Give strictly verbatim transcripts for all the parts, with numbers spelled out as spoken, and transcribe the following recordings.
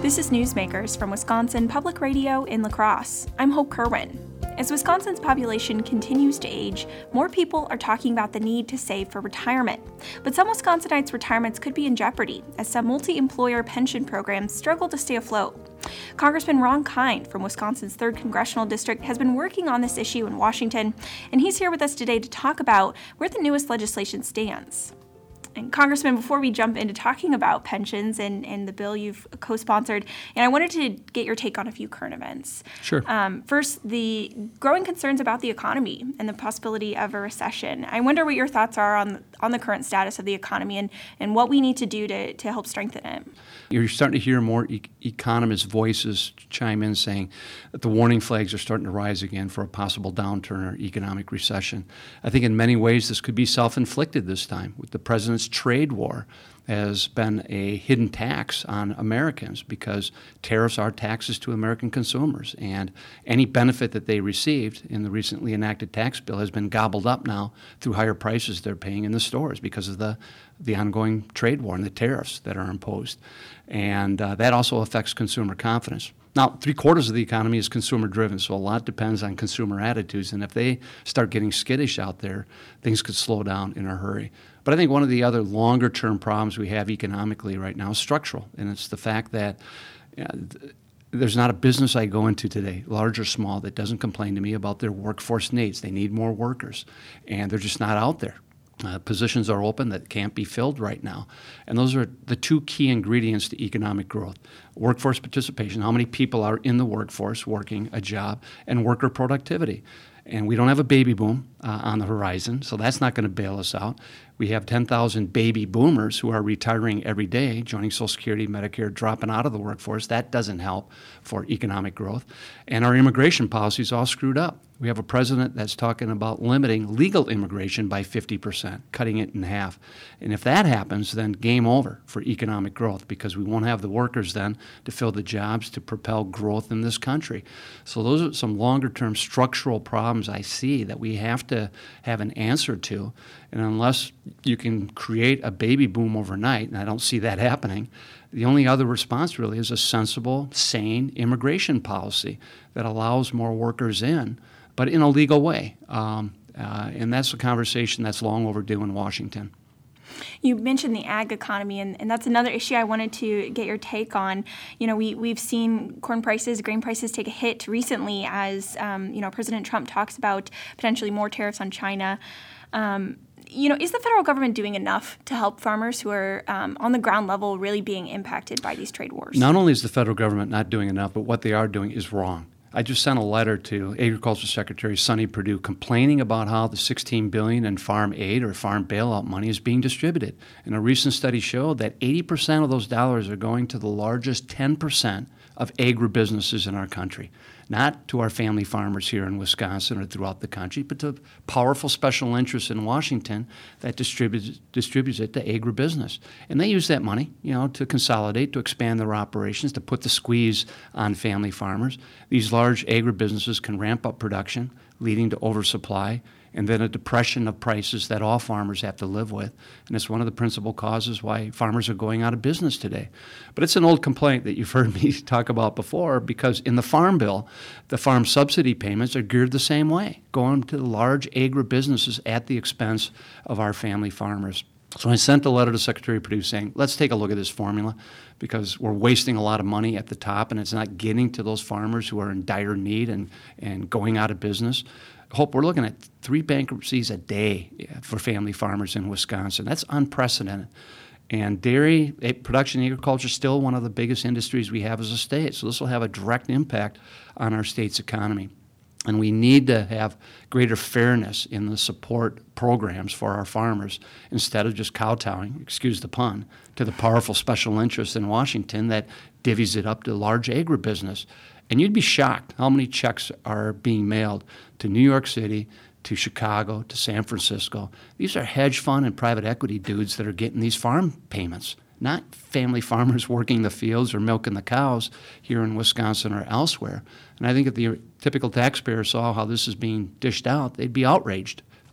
This is Newsmakers from Wisconsin Public Radio in La Crosse. I'm Hope Kerwin. As Wisconsin's population continues to age, more people are talking about the need to save for retirement. But some Wisconsinites' retirements could be in jeopardy as some multi-employer pension programs struggle to stay afloat. Congressman Ron Kind from Wisconsin's third Congressional District has been working on this issue in Washington, and he's here with us today to talk about where the newest legislation stands. And Congressman, before we jump into talking about pensions and, and the bill you've co-sponsored, and I wanted to get your take on a few current events. Sure. Um, first, the growing concerns about the economy and the possibility of a recession. I wonder what your thoughts are on on the current status of the economy and, and what we need to do to, to help strengthen it. You're starting to hear more e- economists' voices chime in saying that the warning flags are starting to rise again for a possible downturn or economic recession. I think in many ways this could be self-inflicted this time. With the president's trade war has been a hidden tax on Americans because tariffs are taxes to American consumers, and any benefit that they received in the recently enacted tax bill has been gobbled up now through higher prices they're paying in the stores because of the, the ongoing trade war and the tariffs that are imposed. And uh, that also affects consumer confidence. Now, three quarters of the economy is consumer-driven, so a lot depends on consumer attitudes. And if they start getting skittish out there, things could slow down in a hurry. But I think one of the other longer-term problems we have economically right now is structural, and it's the fact that you know, th- there's not a business I go into today, large or small, that doesn't complain to me about their workforce needs. They need more workers, and they're just not out there. Uh, positions are open that can't be filled right now. And those are the two key ingredients to economic growth. Workforce participation, how many people are in the workforce working a job, and worker productivity. And we don't have a baby boom uh, on the horizon, so that's not going to bail us out. We have ten thousand baby boomers who are retiring every day, joining Social Security, Medicare, dropping out of the workforce. That doesn't help for economic growth. And our immigration policy is all screwed up. We have a president that's talking about limiting legal immigration by fifty percent, cutting it in half. And if that happens, then game over for economic growth because we won't have the workers then to fill the jobs to propel growth in this country. So those are some longer-term structural problems I see that we have to have an answer to. And unless you can create a baby boom overnight, and I don't see that happening, the only other response really is a sensible, sane immigration policy that allows more workers in, but in a legal way. Um, uh, and that's a conversation that's long overdue in Washington. You mentioned the ag economy, and, and that's another issue I wanted to get your take on. You know, we, we've seen corn prices, grain prices take a hit recently as, um, you know, President Trump talks about potentially more tariffs on China. Um, you know, is the federal government doing enough to help farmers who are um, on the ground level really being impacted by these trade wars? Not only is the federal government not doing enough, but what they are doing is wrong. I just sent a letter to Agriculture Secretary Sonny Perdue complaining about how the sixteen billion dollars in farm aid or farm bailout money is being distributed. And a recent study showed that eighty percent of those dollars are going to the largest ten percent of agribusinesses in our country. Not to our family farmers here in Wisconsin or throughout the country, but to powerful special interests in Washington that distributes distributes it to agribusiness. And they use that money, you know, to consolidate, to expand their operations, to put the squeeze on family farmers. These large agribusinesses can ramp up production, leading to oversupply, and then a depression of prices that all farmers have to live with. And it's one of the principal causes why farmers are going out of business today. But it's an old complaint that you've heard me talk about before, because in the Farm Bill, the farm subsidy payments are geared the same way, going to the large agribusinesses at the expense of our family farmers. So I sent a letter to Secretary Perdue saying, let's take a look at this formula, because we're wasting a lot of money at the top, and it's not getting to those farmers who are in dire need and, and going out of business. Hope, we're looking at three bankruptcies a day for family farmers in Wisconsin. That's unprecedented. And dairy production and agriculture is still one of the biggest industries we have as a state. So this will have a direct impact on our state's economy. And we need to have greater fairness in the support programs for our farmers instead of just kowtowing, excuse the pun, to the powerful special interests in Washington that divvies it up to large agribusiness. And you'd be shocked how many checks are being mailed to New York City, to Chicago, to San Francisco. These are hedge fund and private equity dudes that are getting these farm payments, not family farmers working the fields or milking the cows here in Wisconsin or elsewhere. And I think if the typical taxpayer saw how this is being dished out, they'd be outraged.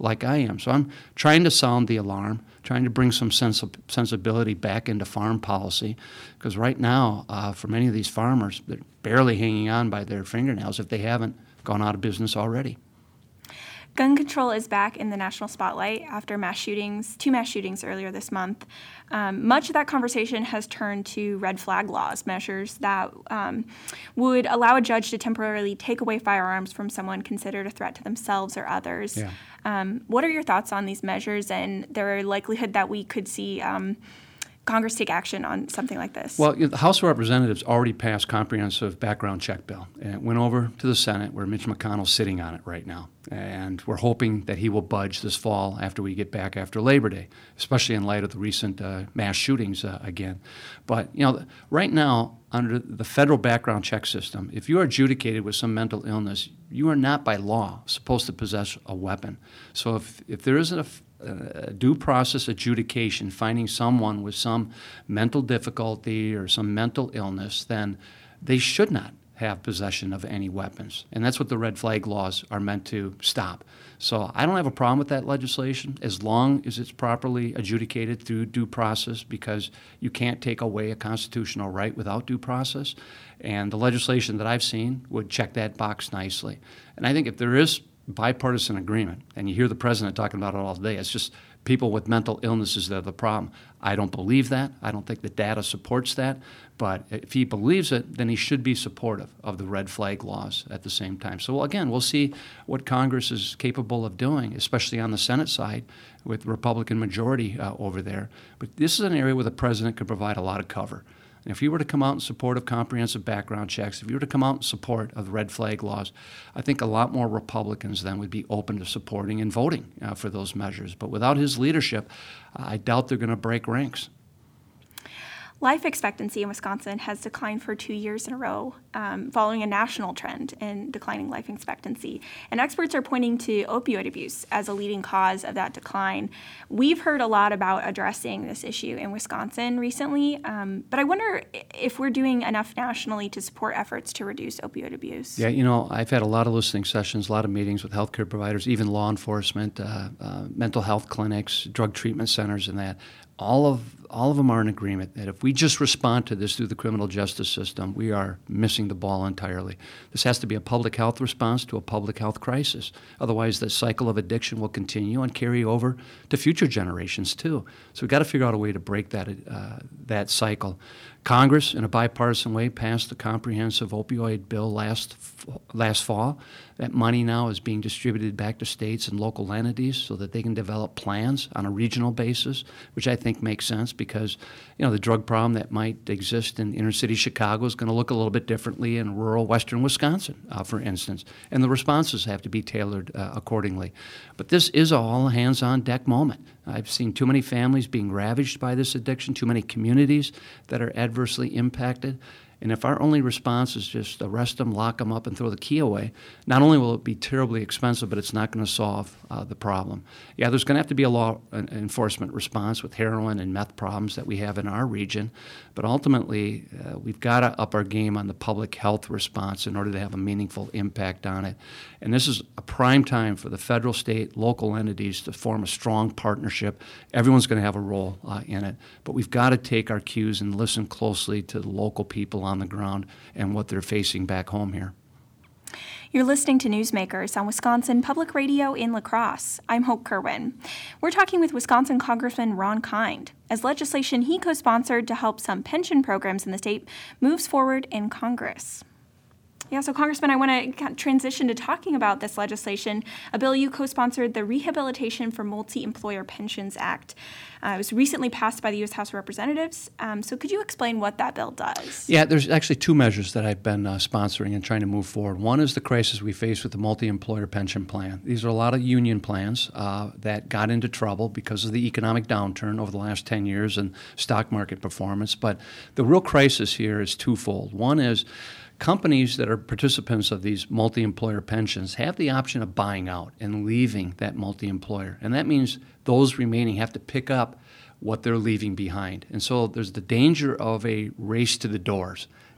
like I am. So I'm trying to sound the alarm, trying to bring some sense of sensibility back into farm policy, because right now, uh, for many of these farmers, they're barely hanging on by their fingernails if they haven't gone out of business already. Gun control is back in the national spotlight after mass shootings, two mass shootings earlier this month. Um, much of that conversation has turned to red flag laws, measures that um, would allow a judge to temporarily take away firearms from someone considered a threat to themselves or others. Yeah. Um, what are your thoughts on these measures and their likelihood that we could see um, Congress take action on something like this? Well, the House of Representatives already passed comprehensive background check bill, and it went over to the Senate where Mitch McConnell's sitting on it right now. And we're hoping that he will budge this fall after we get back after Labor Day, especially in light of the recent uh, mass shootings uh, again. But, you know, right now, under the federal background check system, if you are adjudicated with some mental illness, you are not by law supposed to possess a weapon. So if, if there isn't a a due process adjudication finding someone with some mental difficulty or some mental illness, then they should not have possession of any weapons. And that's what the red flag laws are meant to stop. So I don't have a problem with that legislation as long as it's properly adjudicated through due process, because you can't take away a constitutional right without due process. And the legislation that I've seen would check that box nicely. And I think if there is bipartisan agreement, and you hear the president talking about it all day, it's just people with mental illnesses that are the problem. I don't believe that. I don't think the data supports that. But if he believes it, then he should be supportive of the red flag laws at the same time. So again, we'll see what Congress is capable of doing, especially on the Senate side with Republican majority uh, over there. But this is an area where the president could provide a lot of cover. And if you were to come out in support of comprehensive background checks, if you were to come out in support of the red flag laws, I think a lot more Republicans then would be open to supporting and voting uh, for those measures. But without his leadership, I doubt they're going to break ranks. Life expectancy in Wisconsin has declined for two years in a row, um, following a national trend in declining life expectancy. And experts are pointing to opioid abuse as a leading cause of that decline. We've heard a lot about addressing this issue in Wisconsin recently, um, but I wonder if we're doing enough nationally to support efforts to reduce opioid abuse. Yeah, you know, I've had a lot of listening sessions, a lot of meetings with healthcare providers, even law enforcement, uh, uh, mental health clinics, drug treatment centers, and that. All of all of them are in agreement that if we just respond to this through the criminal justice system, we are missing the ball entirely. This has to be a public health response to a public health crisis. Otherwise, the cycle of addiction will continue and carry over to future generations too. So we've got to figure out a way to break that uh, that cycle. Congress, in a bipartisan way, passed the comprehensive opioid bill last last fall. That money now is being distributed back to states and local entities so that they can develop plans on a regional basis, which I think makes sense because, you know, the drug problem that might exist in inner city Chicago is going to look a little bit differently in rural western Wisconsin, uh, for instance, and the responses have to be tailored uh, accordingly. But this is a all hands on deck moment. I've seen too many families being ravaged by this addiction, too many communities that are adversely impacted. And if our only response is just arrest them, lock them up, and throw the key away, not only will it be terribly expensive, but it's not going to solve uh, the problem. Yeah, there's going to have to be a law enforcement response with heroin and meth problems that we have in our region. But ultimately, uh, we've got to up our game on the public health response in order to have a meaningful impact on it. And this is a prime time for the federal, state, local entities to form a strong partnership. Everyone's going to have a role uh, in it. But we've got to take our cues and listen closely to the local people on the ground and what they're facing back home here. You're listening to Newsmakers on Wisconsin Public Radio in La Crosse. I'm Hope Kerwin. We're talking with Wisconsin Congressman Ron Kind as legislation he co-sponsored to help some pension programs in the state moves forward in Congress. Yeah, so Congressman, I want to transition to talking about this legislation, a bill you co-sponsored, the Rehabilitation for Multi-Employer Pensions Act. Uh, it was recently passed by the U S House of Representatives. Um, so could you explain what that bill does? Yeah, there's actually two measures that I've been uh, sponsoring and trying to move forward. One is the crisis we face with the multi-employer pension plan. These are a lot of union plans uh, that got into trouble because of the economic downturn over the last ten years and stock market performance. But the real crisis here is twofold. One is companies that are participants of these multi-employer pensions have the option of buying out and leaving that multi-employer. And that means those remaining have to pick up what they're leaving behind. And so there's the danger of a race to the doors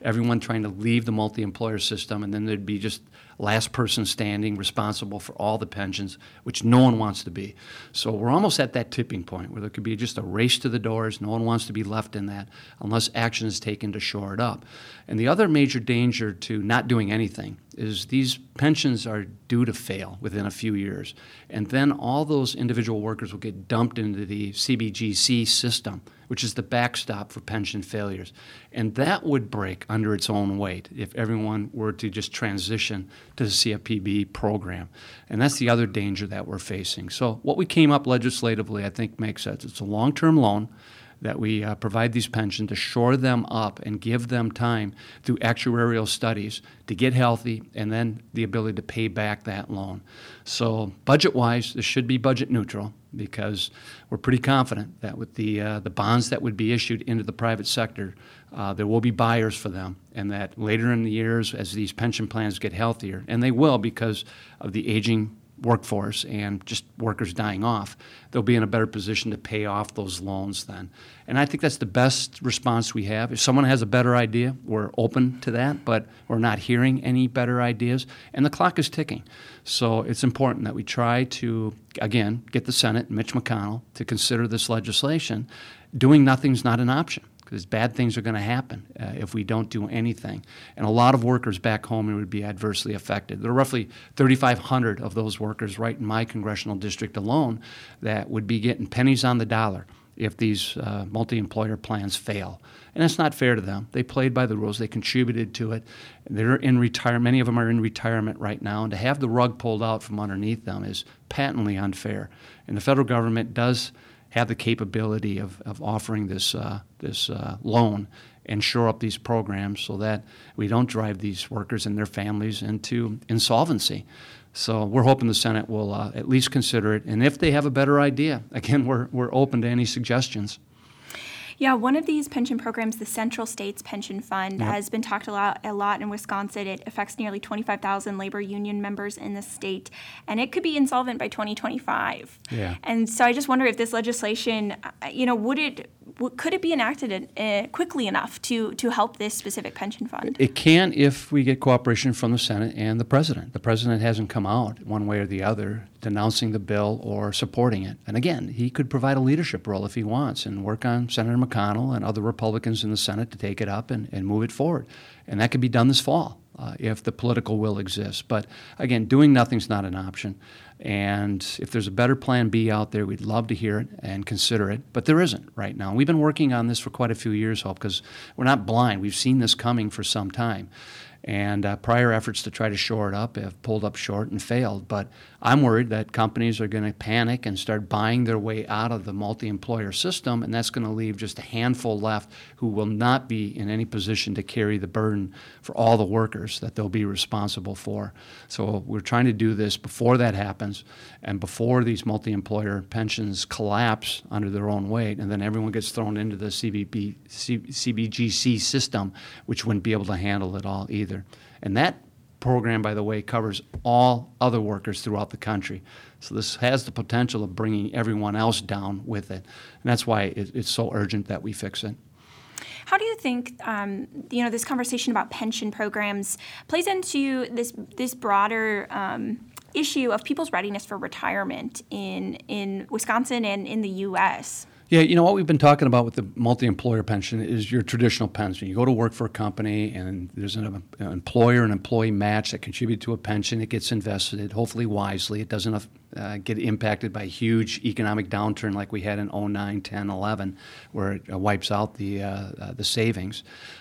everyone trying to leave the multi-employer system, and then there'd be just last person standing responsible for all the pensions, which no one wants to be. So we're almost at that tipping point where there could be just a race to the doors. No one wants to be left in that unless action is taken to shore it up. And the other major danger to not doing anything is these pensions are due to fail within a few years. And then all those individual workers will get dumped into the C B G C system, which is the backstop for pension failures. And that would break under its own weight if everyone were to just transition to the C F P B program. And that's the other danger that we're facing. So what we came up legislatively, I think, makes sense. It's a long-term loan that we uh, provide these pensions to shore them up and give them time through actuarial studies to get healthy and then the ability to pay back that loan. So budget-wise, this should be budget neutral because we're pretty confident that with the uh, the bonds that would be issued into the private sector, uh, there will be buyers for them, and that later in the years as these pension plans get healthier, and they will because of the aging workforce and just workers dying off, they'll be in a better position to pay off those loans then. And I think that's the best response we have. If someone has a better idea, we're open to that, but we're not hearing any better ideas, and the clock is ticking. So it's important that we try to, again, get the Senate, Mitch McConnell, to consider this legislation. Doing nothing's not an option, because bad things are going to happen uh, if we don't do anything. And a lot of workers back home would be adversely affected. There are roughly thirty-five hundred of those workers right in my congressional district alone that would be getting pennies on the dollar if these uh, multi-employer plans fail. And that's not fair to them. They played by the rules. They contributed to it. They're in retirement. Many of them are in retirement right now. And to have the rug pulled out from underneath them is patently unfair. And the federal government does have the capability of, of offering this uh, this uh, loan and shore up these programs so that we don't drive these workers and their families into insolvency. So we're hoping the Senate will uh, at least consider it. And if they have a better idea, again, we're we're open to any suggestions. Yeah, one of these pension programs, the Central States Pension Fund, Yep. has been talked a lot, a lot in Wisconsin. It affects nearly twenty-five thousand labor union members in the state, and it could be insolvent by twenty twenty-five. Yeah. And so I just wonder if this legislation, uh, you know, would it, w- could it be enacted uh, quickly enough to to help this specific pension fund? It can if we get cooperation from the Senate and the President. The President hasn't come out one way or the other denouncing the bill or supporting it. And again, he could provide a leadership role if he wants and work on Senator McConnell and other Republicans in the Senate to take it up and, and move it forward. And that could be done this fall uh, if the political will exists. But again, doing nothing's not an option. And if there's a better plan B out there, we'd love to hear it and consider it. But there isn't right now. We've been working on this for quite a few years, Hope, because we're not blind. We've seen this coming for some time. And uh, prior efforts to try to shore it up have pulled up short and failed. But I'm worried that companies are going to panic and start buying their way out of the multi-employer system, and that's going to leave just a handful left who will not be in any position to carry the burden for all the workers that they'll be responsible for. So we're trying to do this before that happens and before these multi-employer pensions collapse under their own weight, and then everyone gets thrown into the C B B, C B G C system, which wouldn't be able to handle it all either. And that program, by the way, covers all other workers throughout the country. So this has the potential of bringing everyone else down with it. And that's why it, it's so urgent that we fix it. How do you think, um, you know, this conversation about pension programs plays into this this broader um, issue of people's readiness for retirement in in Wisconsin and in the U S? Yeah, you know, what we've been talking about with the multi-employer pension is your traditional pension. You go to work for a company, and there's an, an employer and employee match that contribute to a pension. It gets invested, hopefully wisely. It doesn't uh, get impacted by a huge economic downturn like we had in oh nine, ten, eleven, where it uh, wipes out the, uh, uh, the savings.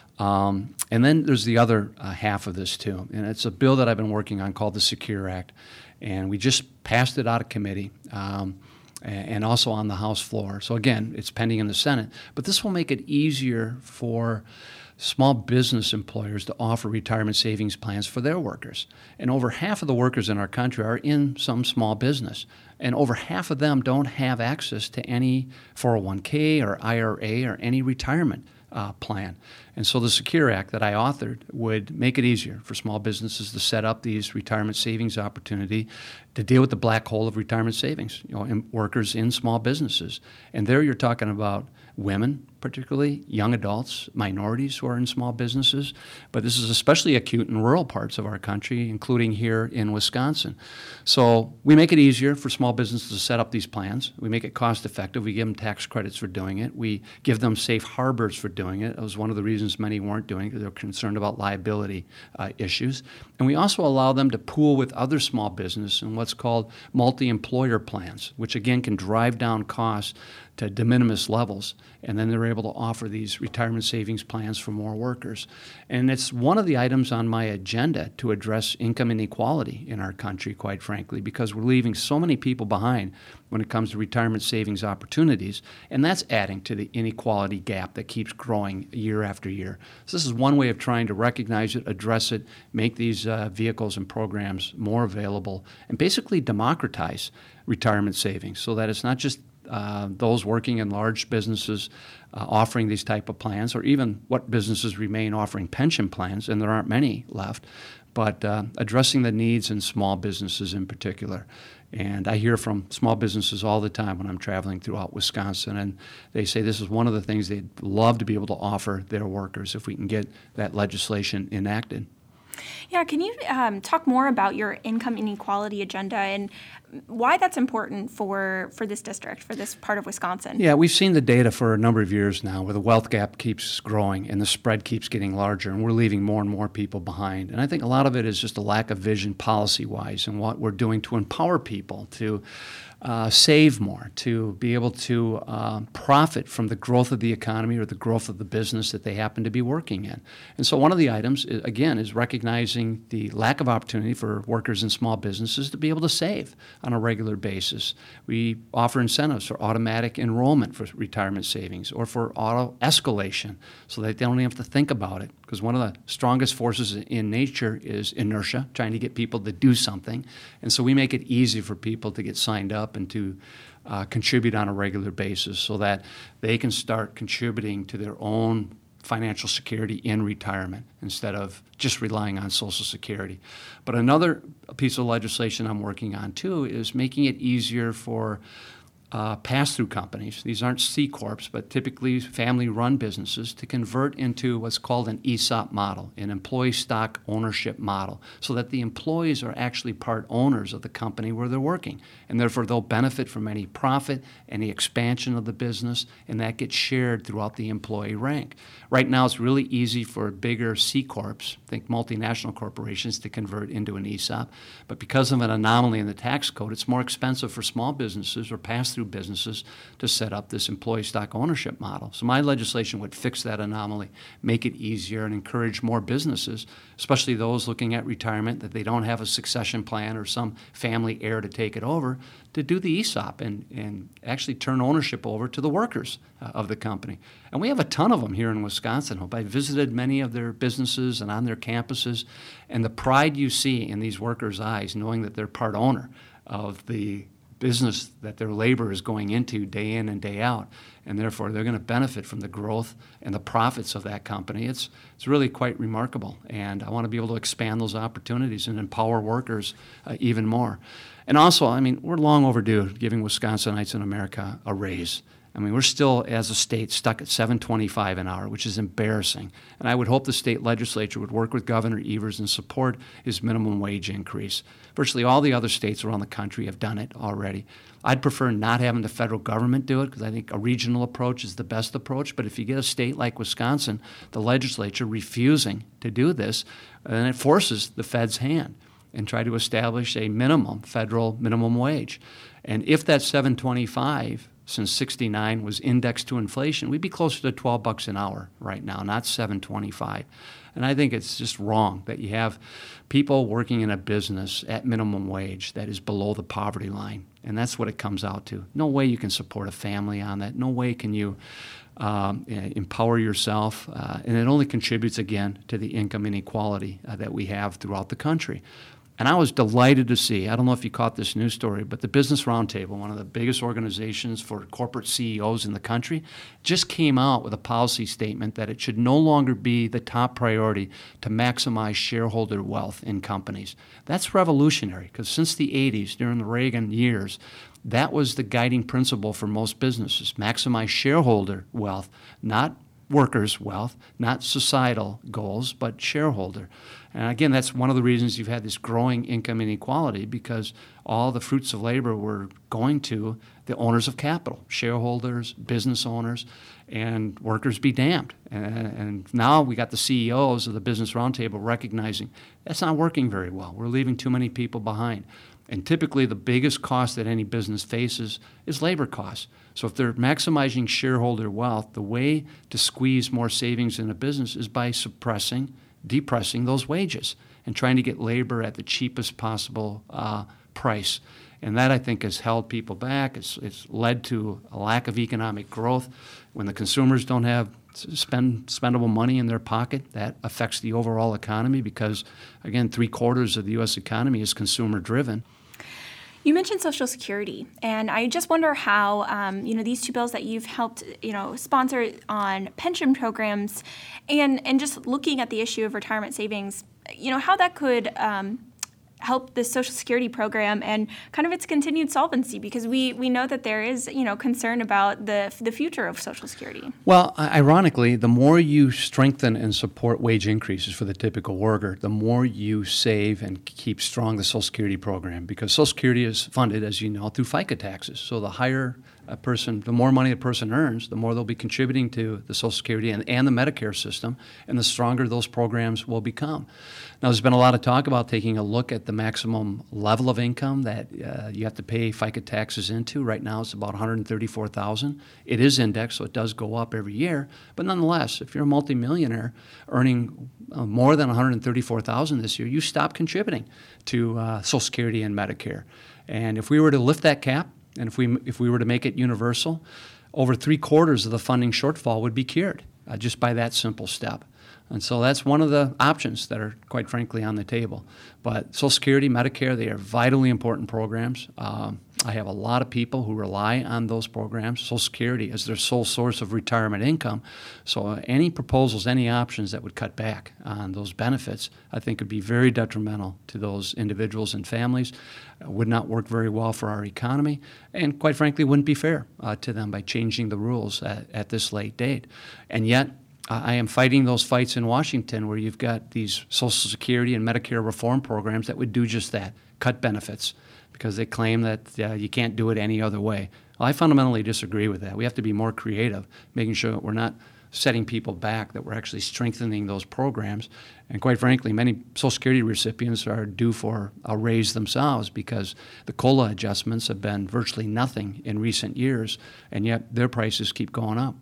Um, and then there's the other uh, half of this, too. And it's a bill that I've been working on called the Secure Act. And we just passed it out of committee. Um, and also on the House floor. So again, it's pending in the Senate. But this will make it easier for small business employers to offer retirement savings plans for their workers. And over half of the workers in our country are in some small business. And over half of them don't have access to any four oh one k or I R A or any retirement uh, plan. And so the Secure Act that I authored would make it easier for small businesses to set up these retirement savings opportunity to deal with the black hole of retirement savings, you know, in workers in small businesses. And there you're talking about women, particularly young adults, minorities who are in small businesses. But this is especially acute in rural parts of our country, including here in Wisconsin. So we make it easier for small businesses to set up these plans. We make it cost effective. We give them tax credits for doing it. We give them safe harbors for doing it. That was one of the reasons many weren't doing it, because they're concerned about liability uh, issues. And we also allow them to pool with other small business in what's called multi-employer plans, which again can drive down costs to de minimis levels, and then they're able to offer these retirement savings plans for more workers. And it's one of the items on my agenda to address income inequality in our country, quite frankly, because we're leaving so many people behind when it comes to retirement savings opportunities, and that's adding to the inequality gap that keeps growing year after year. So this is one way of trying to recognize it, address it, make these uh, vehicles and programs more available, and basically democratize retirement savings so that it's not just Uh, those working in large businesses uh, offering these type of plans, or even what businesses remain offering pension plans, and there aren't many left, but uh, addressing the needs in small businesses in particular. And I hear from small businesses all the time when I'm traveling throughout Wisconsin, and they say this is one of the things they'd love to be able to offer their workers if we can get that legislation enacted. Yeah, can you um, talk more about your income inequality agenda and why that's important for, for this district, for this part of Wisconsin? Yeah, we've seen the data for a number of years now where the wealth gap keeps growing and the spread keeps getting larger, and we're leaving more and more people behind. And I think a lot of it is just a lack of vision policy-wise and what we're doing to empower people to Uh, save more, to be able to uh, profit from the growth of the economy or the growth of the business that they happen to be working in. And so one of the items, is, again, is recognizing the lack of opportunity for workers in small businesses to be able to save on a regular basis. We offer incentives for automatic enrollment for retirement savings or for auto escalation so that they don't even have to think about it. Because one of the strongest forces in nature is inertia, trying to get people to do something. And so we make it easy for people to get signed up and to uh, contribute on a regular basis so that they can start contributing to their own financial security in retirement instead of just relying on Social Security. But another piece of legislation I'm working on, too, is making it easier for Uh, pass-through companies. These aren't C Corps, but typically family-run businesses to convert into what's called an E S O P model, an employee stock ownership model, so that the employees are actually part owners of the company where they're working, and therefore they'll benefit from any profit, any expansion of the business, and that gets shared throughout the employee rank. Right now, it's really easy for bigger C Corps, think multinational corporations, to convert into an E S O P, but because of an anomaly in the tax code, it's more expensive for small businesses or pass-through businesses to set up this employee stock ownership model. So my legislation would fix that anomaly, make it easier, and encourage more businesses, especially those looking at retirement, that they don't have a succession plan or some family heir to take it over, to do the E S O P and, and actually turn ownership over to the workers uh, of the company. And we have a ton of them here in Wisconsin. I visited many of their businesses and on their campuses, and the pride you see in these workers' eyes knowing that they're part owner of the business that their labor is going into day in and day out, and therefore they're going to benefit from the growth and the profits of that company. It's it's really quite remarkable, and I want to be able to expand those opportunities and empower workers uh, even more. And also, I mean, we're long overdue giving Wisconsinites in America a raise. I mean, we're still, as a state, stuck at seven twenty-five an hour, which is embarrassing. And I would hope the state legislature would work with Governor Evers and support his minimum wage increase. Virtually all the other states around the country have done it already. I'd prefer not having the federal government do it because I think a regional approach is the best approach. But if you get a state like Wisconsin, the legislature refusing to do this, then it forces the Fed's hand and try to establish a minimum, federal minimum wage. And if that seven twenty-five since sixty-nine was indexed to inflation, we'd be closer to twelve bucks an hour right now, not seven twenty-five. And I think it's just wrong that you have people working in a business at minimum wage that is below the poverty line. And that's what it comes out to. No way you can support a family on that. No way can you um, empower yourself. Uh, and it only contributes, again, to the income inequality uh, that we have throughout the country. And I was delighted to see, I don't know if you caught this news story, but the Business Roundtable, one of the biggest organizations for corporate C E Os in the country, just came out with a policy statement that it should no longer be the top priority to maximize shareholder wealth in companies. That's revolutionary, because since the eighties, during the Reagan years, that was the guiding principle for most businesses: maximize shareholder wealth, not workers' wealth, not societal goals, but shareholder. And again, that's one of the reasons you've had this growing income inequality, because all the fruits of labor were going to the owners of capital, shareholders, business owners, and workers be damned. And, and now we got the C E Os of the Business Roundtable recognizing that's not working very well. We're leaving too many people behind. And typically the biggest cost that any business faces is labor costs. So if they're maximizing shareholder wealth, the way to squeeze more savings in a business is by suppressing, depressing those wages and trying to get labor at the cheapest possible uh, price. And that, I think, has held people back. It's, it's led to a lack of economic growth. When the consumers don't have spend spendable money in their pocket, that affects the overall economy because, again, three quarters of the U S economy is consumer driven. You mentioned Social Security, and I just wonder how um, you know these two bills that you've helped you know sponsor on pension programs, and and just looking at the issue of retirement savings, you know how that could um, help the Social Security program and kind of its continued solvency, because we, we know that there is you know concern about the the future of Social Security. Well, ironically, the more you strengthen and support wage increases for the typical worker, the more you save and keep strong the Social Security program, because Social Security is funded, as you know, through FICA taxes. So the higher a person, the more money a person earns, the more they'll be contributing to the Social Security and, and the Medicare system, and the stronger those programs will become. Now, there's been a lot of talk about taking a look at the maximum level of income that uh, you have to pay FICA taxes into. Right now, it's about one hundred thirty-four thousand dollars. It is indexed, so it does go up every year. But nonetheless, if you're a multimillionaire earning uh, more than one hundred thirty-four thousand dollars this year, you stop contributing to uh, Social Security and Medicare. And if we were to lift that cap, and if we if we were to make it universal, over three quarters of the funding shortfall would be cured uh, just by that simple step. And so that's one of the options that are, quite frankly, on the table. But Social Security, Medicare, they are vitally important programs. Um, I have a lot of people who rely on those programs. Social Security is their sole source of retirement income. So uh, any proposals, any options that would cut back on those benefits, I think would be very detrimental to those individuals and families, uh, would not work very well for our economy, and quite frankly, wouldn't be fair uh, to them by changing the rules at, at this late date. And yet, I am fighting those fights in Washington where you've got these Social Security and Medicare reform programs that would do just that, cut benefits, because they claim that uh, you can't do it any other way. Well, I fundamentally disagree with that. We have to be more creative, making sure that we're not setting people back, that we're actually strengthening those programs. And quite frankly, many Social Security recipients are due for a raise themselves because the COLA adjustments have been virtually nothing in recent years, and yet their prices keep going up.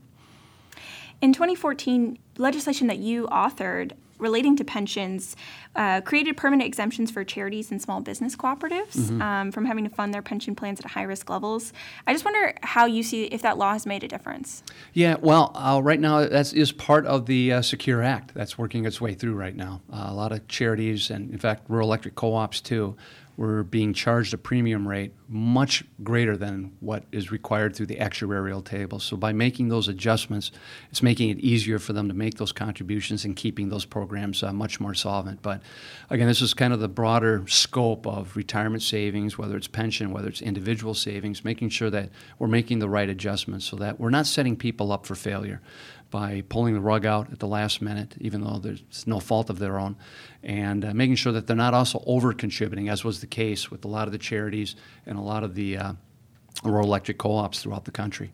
In twenty fourteen, legislation that you authored relating to pensions uh, created permanent exemptions for charities and small business cooperatives mm-hmm. um, from having to fund their pension plans at high-risk levels. I just wonder how you see if that law has made a difference. Yeah, well, uh, right now that is part of the uh, Secure Act that's working its way through right now. Uh, a lot of charities and, in fact, rural electric co-ops, too, were being charged a premium rate much greater than what is required through the actuarial table. So by making those adjustments, it's making it easier for them to make those contributions and keeping those programs uh, much more solvent. But again, this is kind of the broader scope of retirement savings, whether it's pension, whether it's individual savings, making sure that we're making the right adjustments so that we're not setting people up for failure by pulling the rug out at the last minute, even though there's no fault of their own, and uh, making sure that they're not also over-contributing, as was the case with a lot of the charities and a lot of the uh, rural electric co-ops throughout the country.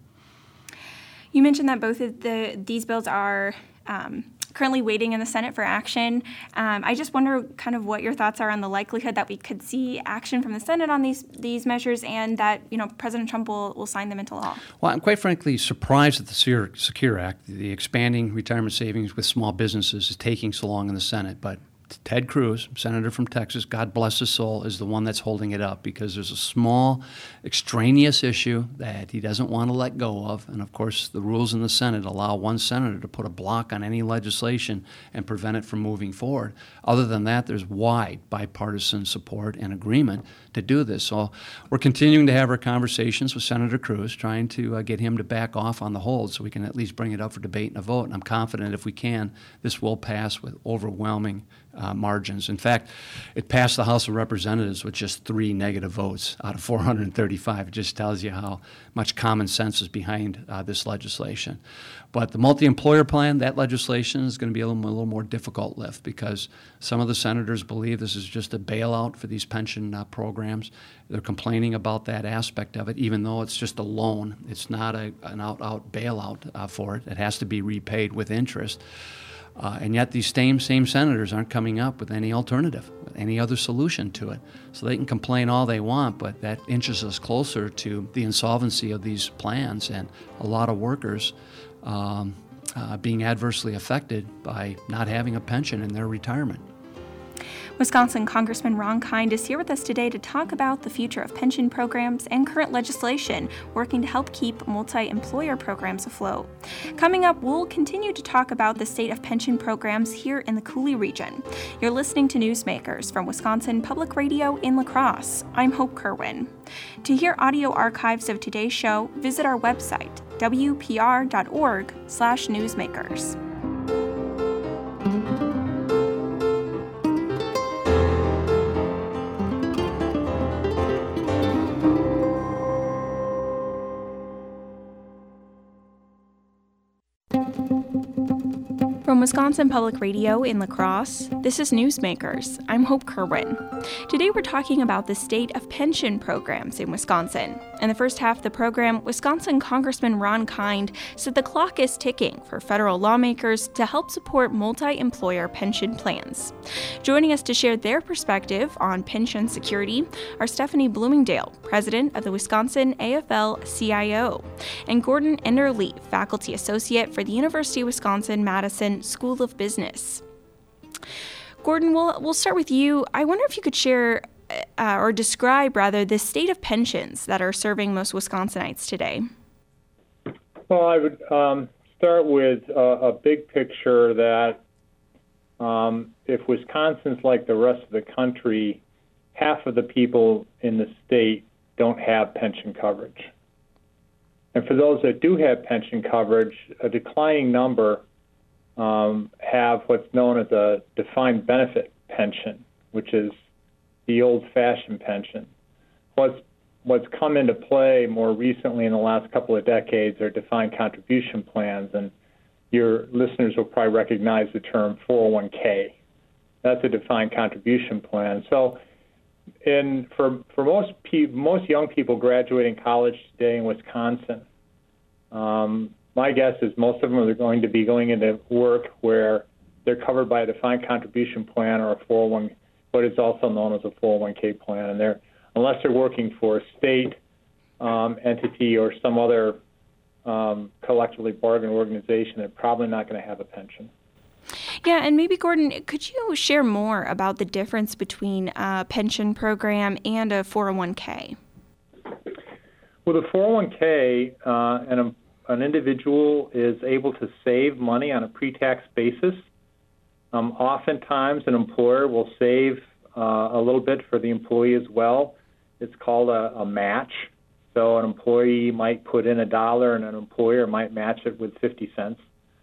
You mentioned that both of the these bills are um, currently waiting in the Senate for action. Um, I just wonder kind of what your thoughts are on the likelihood that we could see action from the Senate on these these measures, and that you know President Trump will, will sign them into law. Well, I'm quite frankly surprised that the Secure Act, the expanding retirement savings with small businesses, is taking so long in the Senate. But Ted Cruz, senator from Texas, God bless his soul, is the one that's holding it up because there's a small extraneous issue that he doesn't want to let go of. And of course, the rules in the Senate allow one senator to put a block on any legislation and prevent it from moving forward. Other than that, there's wide bipartisan support and agreement to do this. So we're continuing to have our conversations with Senator Cruz, trying to uh, get him to back off on the hold so we can at least bring it up for debate and a vote. And I'm confident if we can, this will pass with overwhelming Uh, margins. In fact, it passed the House of Representatives with just three negative votes out of four hundred thirty-five. It just tells you how much common sense is behind uh, this legislation. But the multi-employer plan, that legislation is going to be a little, a little more difficult lift because some of the senators believe this is just a bailout for these pension uh, programs. They're complaining about that aspect of it, even though it's just a loan. It's not a, an out-out bailout uh, for it. It has to be repaid with interest. Uh, and yet these same same senators aren't coming up with any alternative, any other solution to it. So they can complain all they want, but that inches us closer to the insolvency of these plans and a lot of workers um, uh, being adversely affected by not having a pension in their retirement. Wisconsin Congressman Ron Kind is here with us today to talk about the future of pension programs and current legislation working to help keep multi-employer programs afloat. Coming up, we'll continue to talk about the state of pension programs here in the Coulee region. You're listening to Newsmakers from Wisconsin Public Radio in La Crosse. I'm Hope Kerwin. To hear audio archives of today's show, visit our website, w p r dot org slash newsmakers. From Wisconsin Public Radio in La Crosse, this is Newsmakers. I'm Hope Kerwin. Today we're talking about the state of pension programs in Wisconsin. In the first half of the program, Wisconsin Congressman Ron Kind said the clock is ticking for federal lawmakers to help support multi-employer pension plans. Joining us to share their perspective on pension security are Stephanie Bloomingdale, president of the Wisconsin A F L C I O, and Gordon Enderle, faculty associate for the University of Wisconsin-Madison School of Business. Gordon, we'll, we'll start with you. I wonder if you could share uh, or describe, rather, the state of pensions that are serving most Wisconsinites today. Well, I would um, start with a, a big picture that um, if Wisconsin's like the rest of the country, half of the people in the state don't have pension coverage. And for those that do have pension coverage, a declining number um, have what's known as a defined benefit pension, which is the old-fashioned pension. What's what's come into play more recently in the last couple of decades are defined contribution plans, and your listeners will probably recognize the term four oh one k. That's a defined contribution plan. So, in for for most pe- most young people graduating college today in Wisconsin, um, my guess is most of them are going to be going into work where they're covered by a defined contribution plan or a four oh one, what is also known as a four oh one k plan, and they're unless they're working for a state um, entity or some other um, collectively bargained organization, they're probably not going to have a pension. Yeah, and maybe, Gordon, could you share more about the difference between a pension program and a four oh one k? Well, the four oh one k, uh, an, an individual is able to save money on a pre-tax basis. Um, oftentimes, an employer will save uh, a little bit for the employee as well. It's called a, a match. So an employee might put in a dollar and an employer might match it with fifty cents.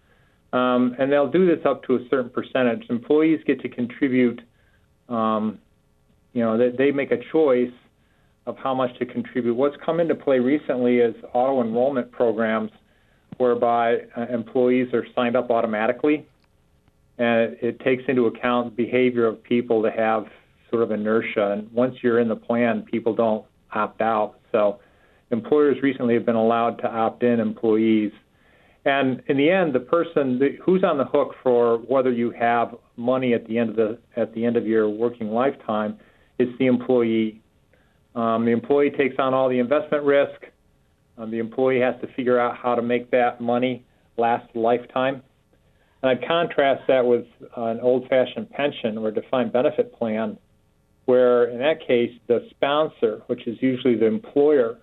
Um, and they'll do this up to a certain percentage. Employees get to contribute, um, you know, they, they make a choice of how much to contribute. What's come into play recently is auto-enrollment programs whereby uh, employees are signed up automatically, and it, it takes into account the behavior of people to have sort of inertia. And once you're in the plan, people don't opt out. So employers recently have been allowed to opt in employees. And in the end, the person the, who's on the hook for whether you have money at the end of the at the end of your working lifetime is the employee. Um, the employee takes on all the investment risk. Um, the employee has to figure out how to make that money last a lifetime. And I contrast that with an old-fashioned pension or defined benefit plan, where in that case the sponsor, which is usually the employer,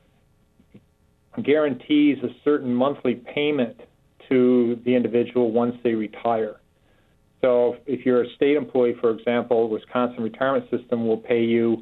guarantees a certain monthly payment to the individual once they retire. So if you're a state employee, for example, Wisconsin retirement system will pay you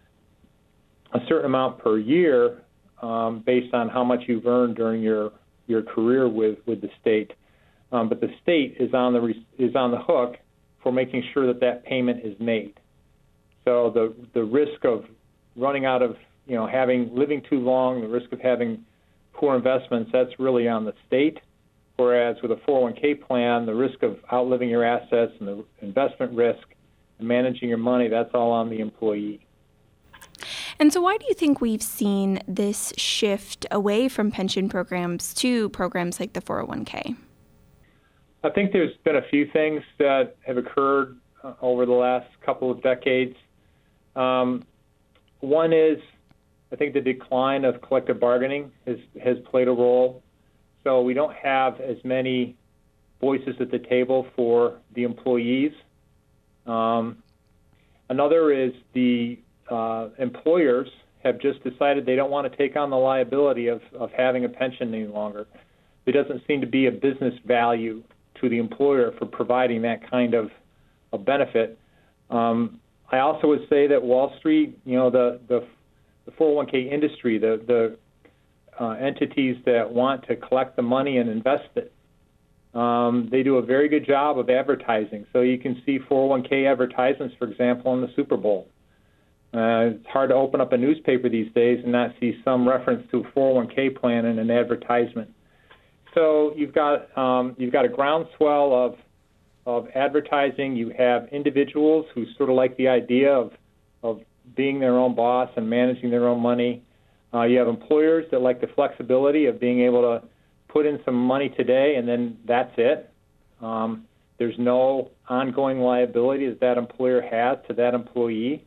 a certain amount per year um, based on how much you've earned during your, your career with, with the state. Um, but the state is on the is on the hook for making sure that that payment is made. So the the risk of running out of, you know, having living too long, the risk of having poor investments, that's really on the state. Whereas with a four oh one k plan, the risk of outliving your assets and the investment risk and managing your money, that's all on the employee. And so why do you think we've seen this shift away from pension programs to programs like the four oh one k? I think there's been a few things that have occurred uh, over the last couple of decades. Um, one is, I think the decline of collective bargaining has, has played a role. So we don't have as many voices at the table for the employees. Um, another is the uh, employers have just decided they don't want to take on the liability of, of having a pension any longer. There doesn't seem to be a business value to the employer for providing that kind of, of benefit. Um, I also would say that Wall Street, you know, the, the, the four oh one k industry, the, the uh, entities that want to collect the money and invest it, um, they do a very good job of advertising. So you can see four oh one k advertisements, for example, in the Super Bowl. Uh, it's hard to open up a newspaper these days and not see some reference to a four oh one k plan in an advertisement. So you've got um, you've got a groundswell of of advertising. You have individuals who sort of like the idea of of being their own boss and managing their own money. Uh, you have employers that like the flexibility of being able to put in some money today and then that's it. Um, there's no ongoing liability that that employer has to that employee,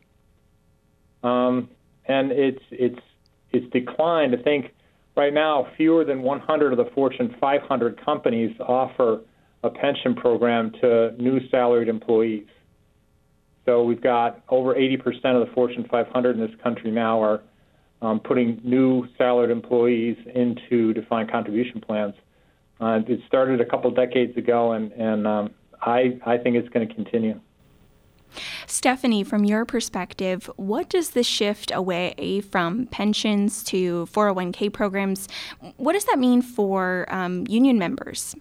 um, and it's it's it's declined. I think. Right now, fewer than one hundred of the Fortune five hundred companies offer a pension program to new salaried employees. So we've got over eighty percent of the Fortune five hundred in this country now are um, putting new salaried employees into defined contribution plans. Uh, it started a couple decades ago, and, and um, I, I think it's going to continue. Stephanie, from your perspective, what does the shift away from pensions to four oh one k programs, what does that mean for um, union members?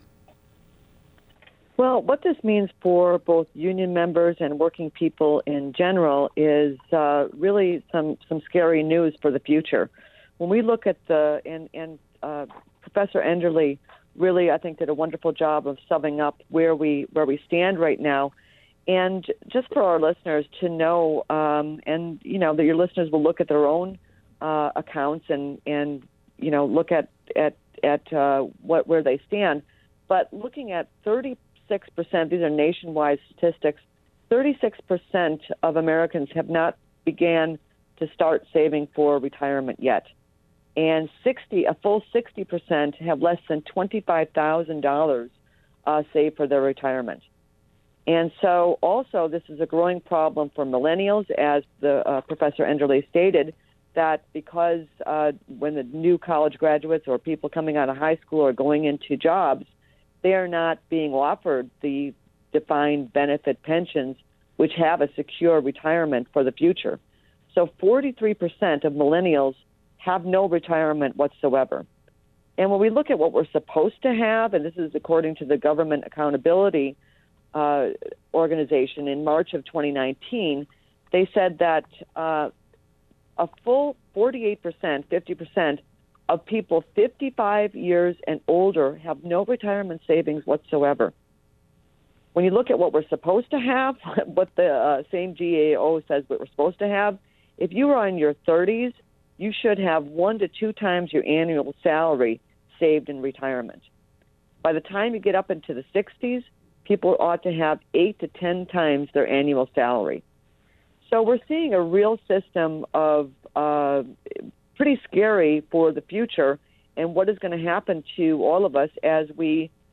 Well, what this means for both union members and working people in general is uh, really some, some scary news for the future. When we look at the, and, and uh, Professor Enderle really, I think, did a wonderful job of summing up where we where we stand right now. And just for our listeners to know, um, and, you know, that your listeners will look at their own uh, accounts and, and, you know, look at, at, at uh, what where they stand. But looking at thirty-six percent, these are nationwide statistics, thirty-six percent of Americans have not began to start saving for retirement yet. And sixty, a full sixty percent have less than twenty-five thousand dollars uh, saved for their retirement. And so also this is a growing problem for millennials, as the uh, Professor Enderle stated, that because uh, when the new college graduates or people coming out of high school are going into jobs, they are not being offered the defined benefit pensions, which have a secure retirement for the future. So forty-three percent of millennials have no retirement whatsoever. And when we look at what we're supposed to have, and this is according to the Government Accountability Uh, organization in March of twenty nineteen, they said that uh, a full forty-eight percent, fifty percent of people fifty-five years and older have no retirement savings whatsoever. When you look at what we're supposed to have, what the uh, same G A O says what we're supposed to have, if you are in your thirties, you should have one to two times your annual salary saved in retirement. By the time you get up into the sixties, people ought to have eight to ten times their annual salary. So we're seeing a real system of uh, pretty scary for the future and what is going to happen to all of us as we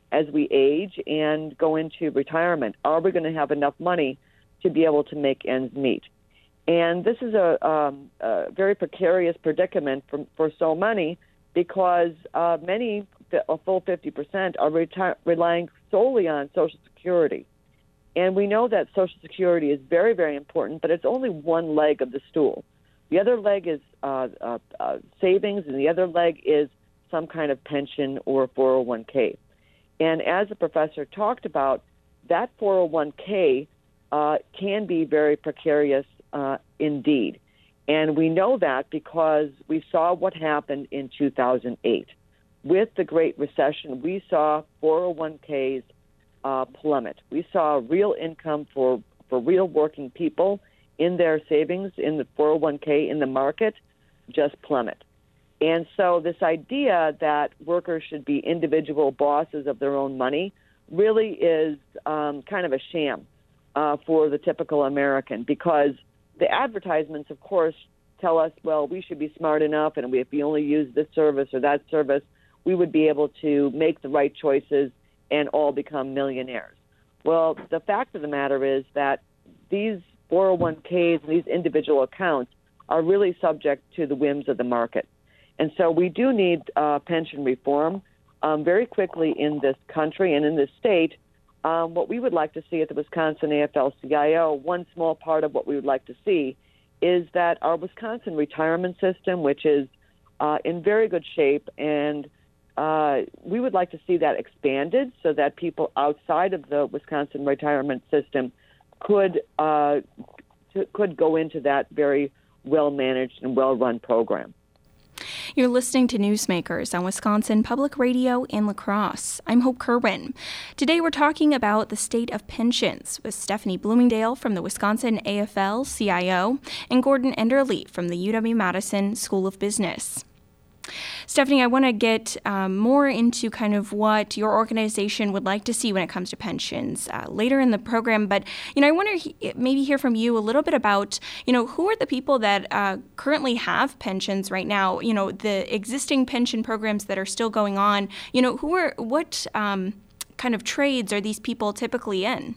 as we age and go into retirement. Are we going to have enough money to be able to make ends meet? And this is a, um, a very precarious predicament for, for so many, because uh, many, a full fifty percent, are reti- relying solely on Social Security. And we know that Social Security is very, very important, but it's only one leg of the stool. The other leg is uh, uh, uh, savings, and the other leg is some kind of pension or four oh one k. And as the professor talked about, that four oh one k uh, can be very precarious uh, indeed. And we know that because we saw what happened in two thousand eight. With the Great Recession, we saw four oh one k's uh, plummet. We saw real income for, for real working people in their savings, in the four oh one k, in the market, just plummet. And so this idea that workers should be individual bosses of their own money really is um, kind of a sham uh, for the typical American, because the advertisements, of course, tell us, well, we should be smart enough, and if we only use this service or that service, we would be able to make the right choices and all become millionaires. Well, the fact of the matter is that these four oh one k's and these individual accounts are really subject to the whims of the market. And so we do need uh, pension reform um, very quickly in this country and in this state. Um, what we would like to see at the Wisconsin A F L C I O, one small part of what we would like to see, is that our Wisconsin retirement system, which is uh, in very good shape, and uh, we would like to see that expanded so that people outside of the Wisconsin retirement system could uh, to, could go into that very well-managed and well-run program. You're listening to Newsmakers on Wisconsin Public Radio in La Crosse. I'm Hope Kerwin. Today we're talking about the state of pensions with Stephanie Bloomingdale from the Wisconsin A F L C I O and Gordon Enderle from the U W-Madison School of Business. Stephanie, I want to get um, more into kind of what your organization would like to see when it comes to pensions uh, later in the program. But, you know, I want to he- maybe hear from you a little bit about, you know, who are the people that uh, currently have pensions right now? You know, the existing pension programs that are still going on, you know, who are, what um, kind of trades are these people typically in?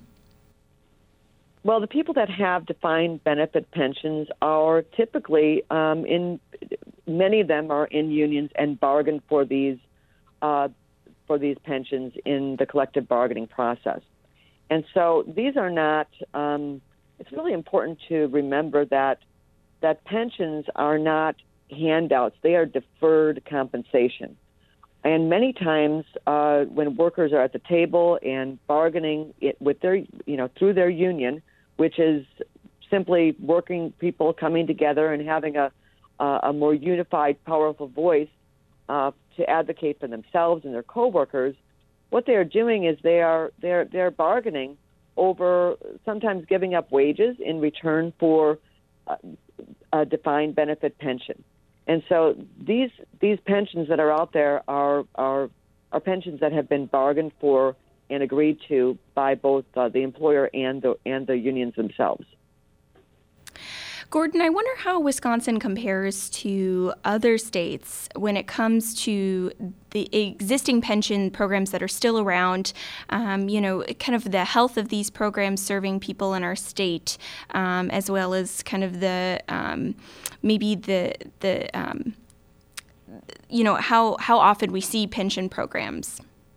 Well, the people that have defined benefit pensions are typically um, in, many of them are in unions and bargain for these uh, for these pensions in the collective bargaining process. And so these are not, um, it's really important to remember that that pensions are not handouts, they are deferred compensation. And many times uh, when workers are at the table and bargaining it with their, you know, through their union, which is simply working people coming together and having a, uh, a more unified, powerful voice uh, to advocate for themselves and their coworkers, what they are doing is they are they're they're bargaining over sometimes giving up wages in return for uh, a defined benefit pension. And so these these pensions that are out there are are are pensions that have been bargained for and agreed to by both uh, the employer and the and the unions themselves. Gordon, I wonder how Wisconsin compares to other states when it comes to the existing pension programs that are still around, um, you know, kind of the health of these programs serving people in our state, um, as well as kind of the, um, maybe the, the um, you know, how, how often we see pension programs.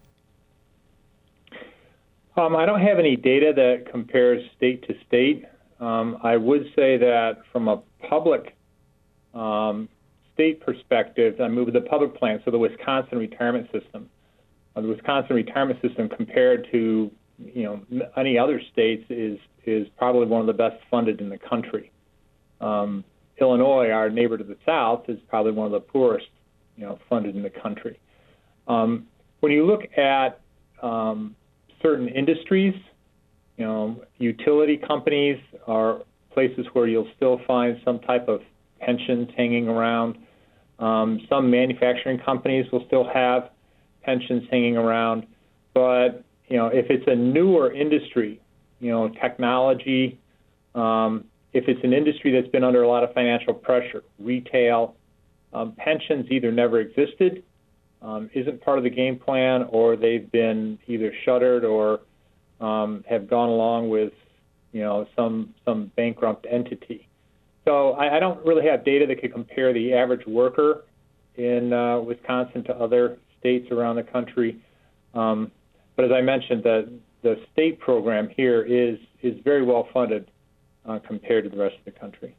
Um, I don't have any data that compares state to state. Um, I would say that from a public um, state perspective, I move the public plan, so the Wisconsin retirement system. Uh, the Wisconsin retirement system compared to, you know, any other states is is probably one of the best funded in the country. Um, Illinois, our neighbor to the south, is probably one of the poorest, you know, funded in the country. Um, when you look at um, certain industries, you know, utility companies are places where you'll still find some type of pensions hanging around. Um, some manufacturing companies will still have pensions hanging around. But, you know, if it's a newer industry, you know, technology, um, if it's an industry that's been under a lot of financial pressure, retail, um, pensions either never existed um, isn't part of the game plan, or they've been either shuttered or um, have gone along with, you know, some some bankrupt entity. So I, I don't really have data that could compare the average worker in uh, Wisconsin to other states around the country. Um, but as I mentioned, the the state program here is is very well funded uh, compared to the rest of the country.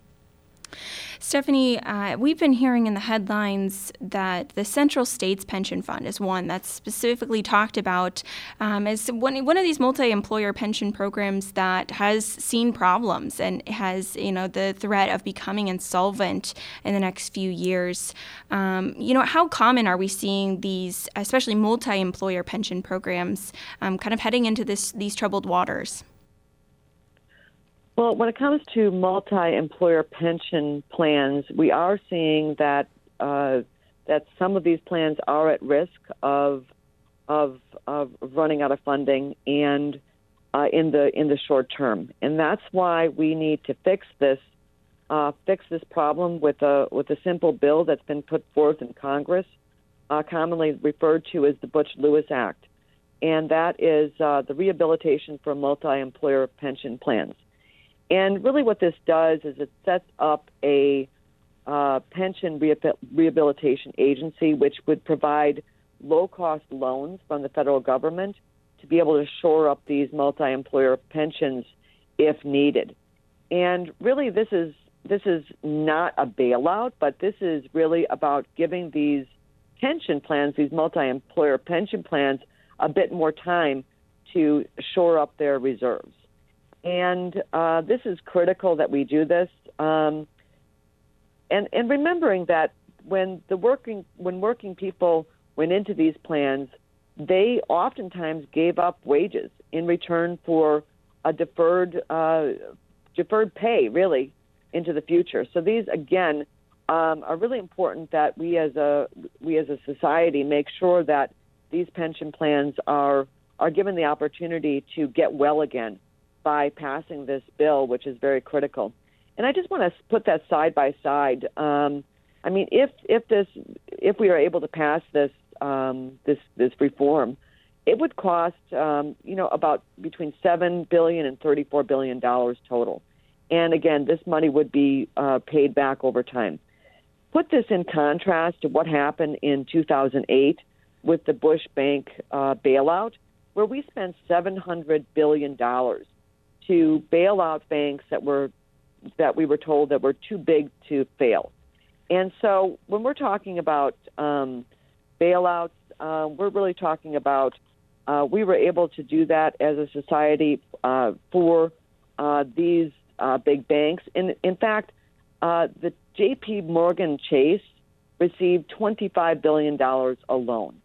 Stephanie, uh, we've been hearing in the headlines that the Central States Pension Fund is one that's specifically talked about um, as one, one of these multi-employer pension programs that has seen problems and has, you know, the threat of becoming insolvent in the next few years. Um, you know, how common are we seeing these, especially multi-employer pension programs, um, kind of heading into this these troubled waters? Well, when it comes to multi-employer pension plans, we are seeing that uh, that some of these plans are at risk of of, of running out of funding and uh, in the in the short term, and that's why we need to fix this uh, fix this problem with a with a simple bill that's been put forth in Congress, uh, commonly referred to as the Butch-Lewis Act, and that is uh, the rehabilitation for multi-employer pension plans. And really what this does is it sets up a uh, pension rehabilitation agency which would provide low-cost loans from the federal government to be able to shore up these multi-employer pensions if needed. And really this is this is not a bailout, but this is really about giving these pension plans, these multi-employer pension plans, a bit more time to shore up their reserves. And uh, this is critical that we do this, um, and and remembering that when the working when working people went into these plans, they oftentimes gave up wages in return for a deferred uh, deferred pay, really, into the future. So these again um, are really important that we as a we as a society make sure that these pension plans are are given the opportunity to get well again by passing this bill, which is very critical. And I just want to put that side by side. Um, I mean, if if this if we are able to pass this um, this this reform, it would cost um, you know about between seven billion and thirty-four billion dollars total. And again, this money would be uh, paid back over time. Put this in contrast to what happened in two thousand eight with the Bush Bank uh, bailout, where we spent seven hundred billion dollars to bail out banks that were that we were told that were too big to fail. And so when we're talking about um, bailouts, uh, we're really talking about uh, we were able to do that as a society uh, for uh, these uh, big banks. And in fact, uh, the J P Morgan Chase received twenty-five billion dollars alone.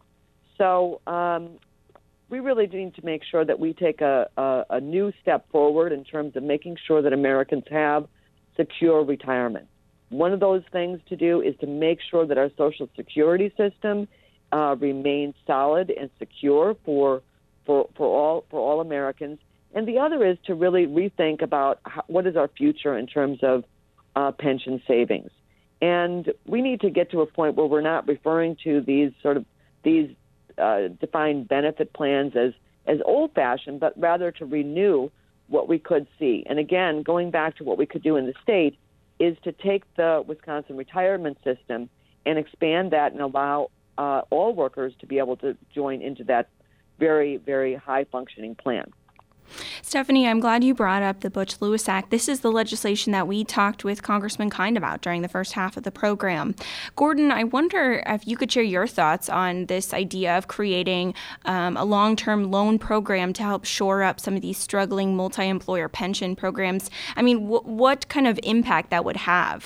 So um, we really need to make sure that we take a, a, a new step forward in terms of making sure that Americans have secure retirement. One of those things to do is to make sure that our Social Security system uh, remains solid and secure for, for for all for all Americans. And the other is to really rethink about how, what is our future in terms of uh, pension savings. And we need to get to a point where we're not referring to these sort of these Uh, defined benefit plans as, as old-fashioned, but rather to renew what we could see. And again, going back to what we could do in the state is to take the Wisconsin retirement system and expand that and allow uh, all workers to be able to join into that very, very high-functioning plan. Stephanie, I'm glad you brought up the Butch-Lewis Act. This is the legislation that we talked with Congressman Kind about during the first half of the program. Gordon, I wonder if you could share your thoughts on this idea of creating um, a long-term loan program to help shore up some of these struggling multi-employer pension programs. I mean, w- what kind of impact that would have?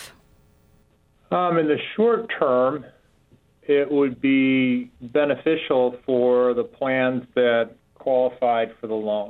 Um, in the short term, it would be beneficial for the plans that qualified for the loan.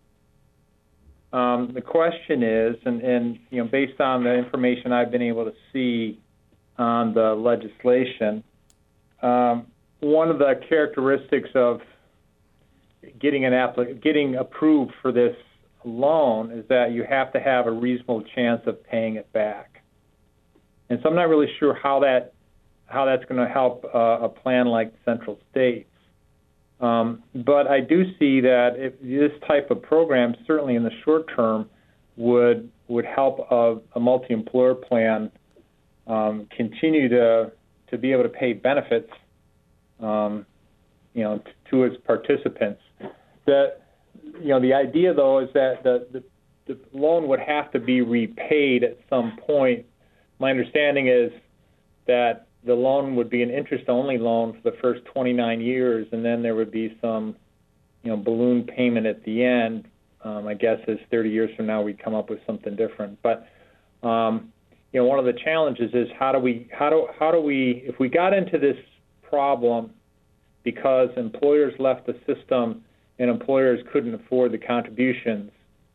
Um, the question is, and, and you know, based on the information I've been able to see on the legislation, um, one of the characteristics of getting an applic- getting approved for this loan is that you have to have a reasonable chance of paying it back. And so I'm not really sure how that how that's going to help uh, a plan like Central States. Um, but I do see that if this type of program, certainly in the short term, would would help a, a multi-employer plan um, continue to to be able to pay benefits, um, you know, t- to its participants. That you know, the idea though is that the, the the loan would have to be repaid at some point. My understanding is that the loan would be an interest-only loan for the first twenty-nine years, and then there would be some, you know, balloon payment at the end. Um, I guess as thirty years from now we'd come up with something different. But um, you know, one of the challenges is how do we how do how do we if we got into this problem because employers left the system and employers couldn't afford the contributions,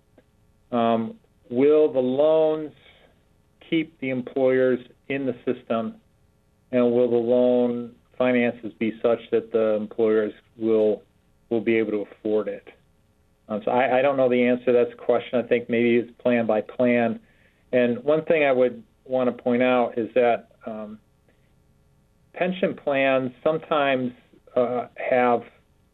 um, will the loans keep the employers in the system, and will the loan finances be such that the employers will will be able to afford it? Um, so I, I don't know the answer to that question. I think maybe it's plan by plan. And one thing I would want to point out is that um, pension plans sometimes uh, have,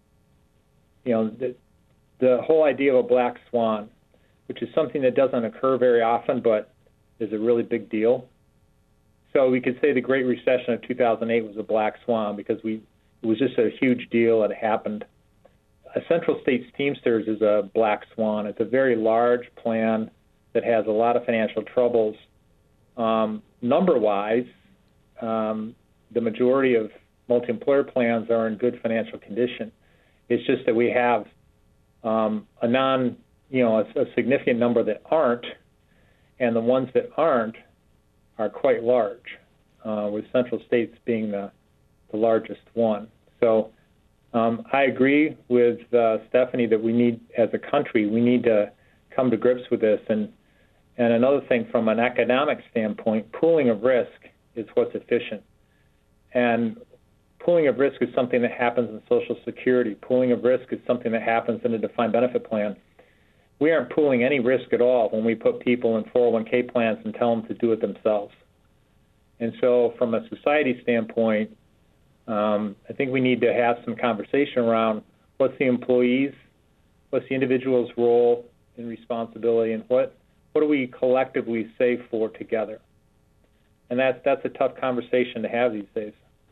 you know, the, the whole idea of a black swan, which is something that doesn't occur very often, but is a really big deal. So we could say the Great Recession of two thousand eight was a black swan because we it was just a huge deal. It happened. A Central States Teamsters is a black swan. It's a very large plan that has a lot of financial troubles. Um, number-wise, um, the majority of multi-employer plans are in good financial condition. It's just that we have um, a non, you know, a, a significant number that aren't, and the ones that aren't are quite large, uh, with Central States being the, the largest one. So um, I agree with uh, Stephanie that we need, as a country, we need to come to grips with this. And, and another thing, from an economic standpoint, pooling of risk is what's efficient. And pooling of risk is something that happens in Social Security. Pooling of risk is something that happens in a defined benefit plan. We aren't pooling any risk at all when we put people in four oh one k plans and tell them to do it themselves. And so from a society standpoint, um, I think we need to have some conversation around what's the employee's, what's the individual's role and responsibility, and what, what do we collectively save for together? And that's, that's a tough conversation to have these days.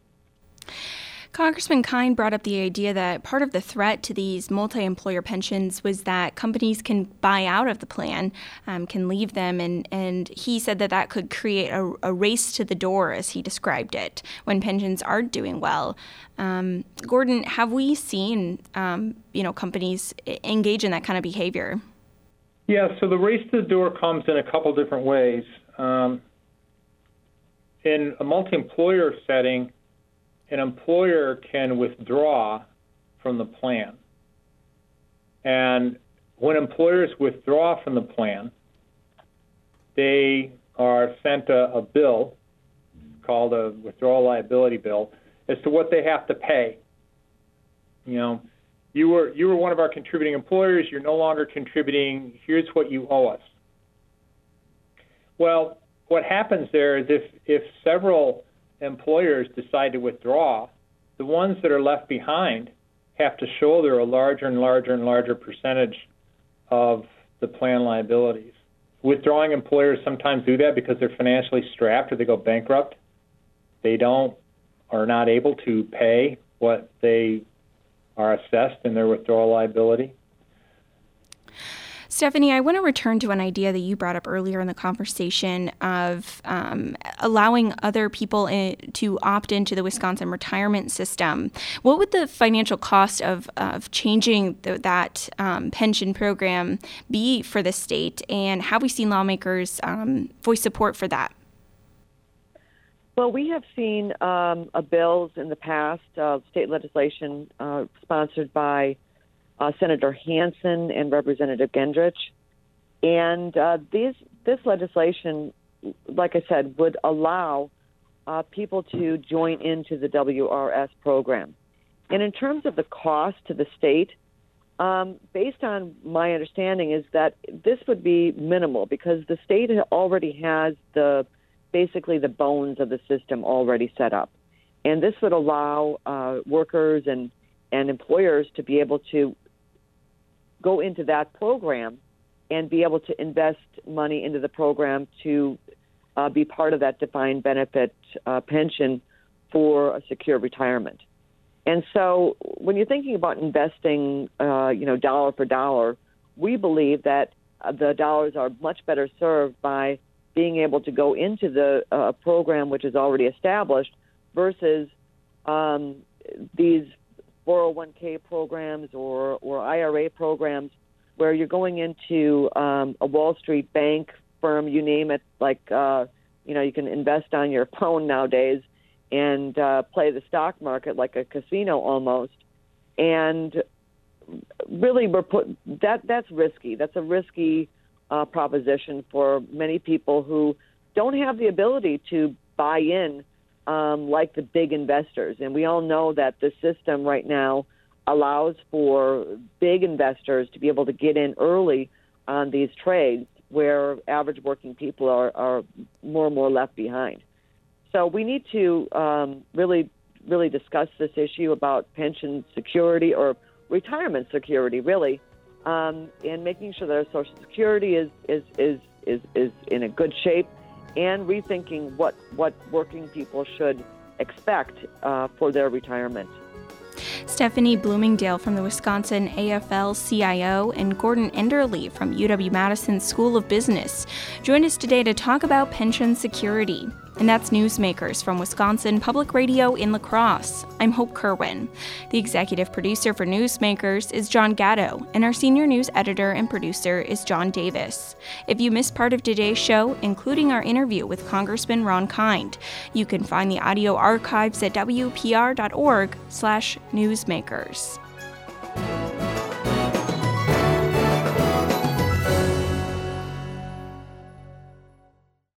Congressman Kine brought up the idea that part of the threat to these multi-employer pensions was that companies can buy out of the plan, um, can leave them, and, and he said that that could create a, a race to the door, as he described it, when pensions aren't doing well. Um, Gordon, have we seen um, you know, companies engage in that kind of behavior? Yeah, so the race to the door comes in a couple different ways. Um, in a multi-employer setting, an employer can withdraw from the plan. And when employers withdraw from the plan, they are sent a, a bill called a withdrawal liability bill as to what they have to pay. You know, you were you were one of our contributing employers, you're no longer contributing, here's what you owe us. Well, what happens there is if, if several employers decide to withdraw, the ones that are left behind have to shoulder a larger and larger and larger percentage of the plan liabilities. Withdrawing employers sometimes do that because they're financially strapped or they go bankrupt. They don't are not able to pay what they are assessed in their withdrawal liability. Stephanie, I want to return to an idea that you brought up earlier in the conversation of um, allowing other people in, to opt into the Wisconsin retirement system. What would the financial cost of, of changing the, that um, pension program be for the state, and have we seen lawmakers um, voice support for that? Well, we have seen um, uh, bills in the past, uh, state legislation uh, sponsored by Uh, Senator Hansen and Representative Gendrich. And uh, these, this legislation, like I said, would allow uh, people to join into the W R S program. And in terms of the cost to the state, um, based on my understanding, is that this would be minimal because the state already has the basically the bones of the system already set up. And this would allow uh, workers and, and employers to be able to go into that program and be able to invest money into the program to uh, be part of that defined benefit uh, pension for a secure retirement. And so when you're thinking about investing, uh, you know, dollar for dollar, we believe that uh, the dollars are much better served by being able to go into the uh, program which is already established versus um, these four oh one k programs or, or I R A programs where you're going into um, a Wall Street bank firm, you name it, like, uh, you know, you can invest on your phone nowadays and uh, play the stock market like a casino almost. And really, we're put that that's risky. That's a risky uh, proposition for many people who don't have the ability to buy in um, like the big investors. And we all know that the system right now allows for big investors to be able to get in early on these trades where average working people are, are more and more left behind. So we need to um, really, really discuss this issue about pension security or retirement security, really, um, and making sure that our Social Security is is, is is is in a good shape, and rethinking what what working people should expect uh, for their retirement. Stephanie Bloomingdale from the Wisconsin A F L C I O and Gordon Enderle from U W-Madison School of Business joined us today to talk about pension security. And that's Newsmakers from Wisconsin Public Radio in La Crosse. I'm Hope Kerwin. The executive producer for Newsmakers is John Gatto, and our senior news editor and producer is John Davis. If you missed part of today's show, including our interview with Congressman Ron Kind, you can find the audio archives at W P R dot org slash newsmakers.